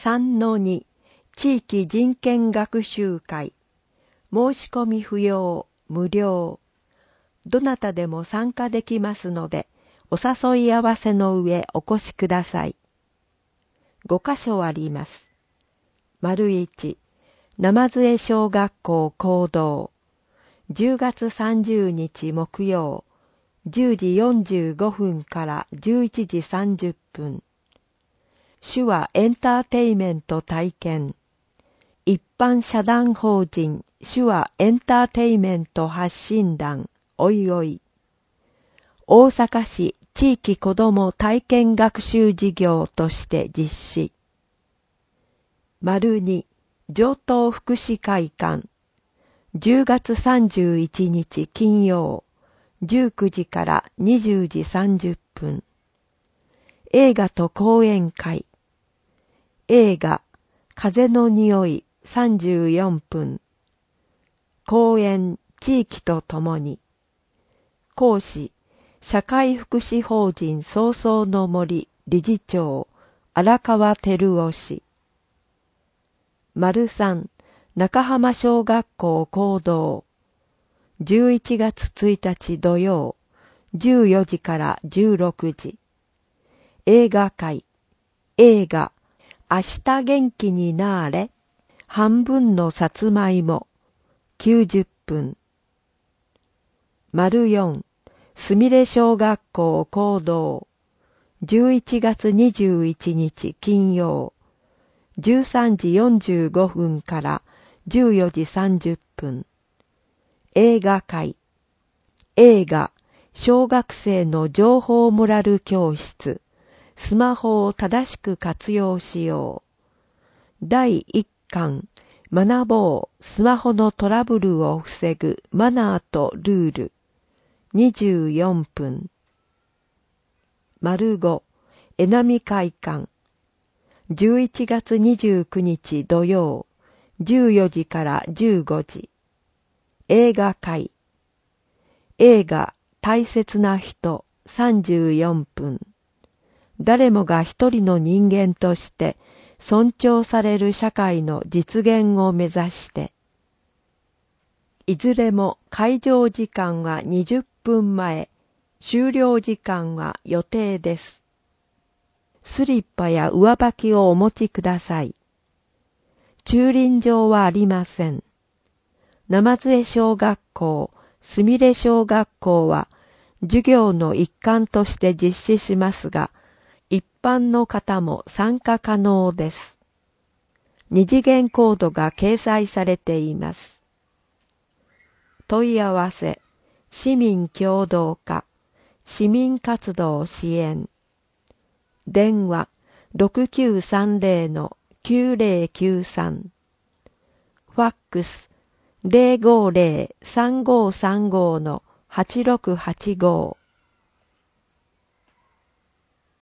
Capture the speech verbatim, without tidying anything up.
さんのに 地域人権学習会。申し込み不要、無料。どなたでも参加できますので、お誘い合わせの上お越しください。ごかしょあります。丸一、生杖小学校講堂。じゅうがつさんじゅうにち木曜、じゅうじよんじゅうごふんからじゅういちじさんじゅっぷん。手話エンターテイメント体験。一般社団法人手話エンターテイメント発信団おいおい。大阪市地域子ども体験学習事業として実施。丸に、上東福祉会館。じゅうがつさんじゅういちにち金曜、じゅうくじからにじゅうじさんじゅっぷん。映画と講演会。映画、風の匂いさんじゅうよんぷん。講演、地域とともに。講師、社会福祉法人創創の森理事長、荒川照夫氏。丸三、中浜小学校講堂。じゅういちがつついたち土曜、じゅうよじからじゅうろくじ。映画会。映画、明日元気になーれ。半分のさつまいも。きゅうじゅっぷん。丸四、すみれ小学校講堂。じゅういちがつにじゅういちにち金曜。じゅうさんじよんじゅうごふんからじゅうよじさんじゅっぷん。映画会。映画、小学生の情報モラル教室。スマホを正しく活用しよう。だいいっかん、学ぼう、スマホのトラブルを防ぐマナーとルール。にじゅうよんぷん。丸ご、江波会館。じゅういちがつにじゅうくにち土曜、じゅうよじからじゅうごじ。映画会。映画、大切な人さんじゅうよんぷん。誰もが一人の人間として尊重される社会の実現を目指して。いずれも会場時間はにじゅっぷんまえ、終了時間は予定です。スリッパや上履きをお持ちください。駐輪場はありません。生杖小学校、すみれ小学校は授業の一環として実施しますが、一般の方も参加可能です。二次元コードが掲載されています。問い合わせ、市民協働課、市民活動支援。電話 ろくきゅうさんぜろのきゅうぜろきゅうさん。ファックス ゼロごゼロさんごさんごのはちろくはちご。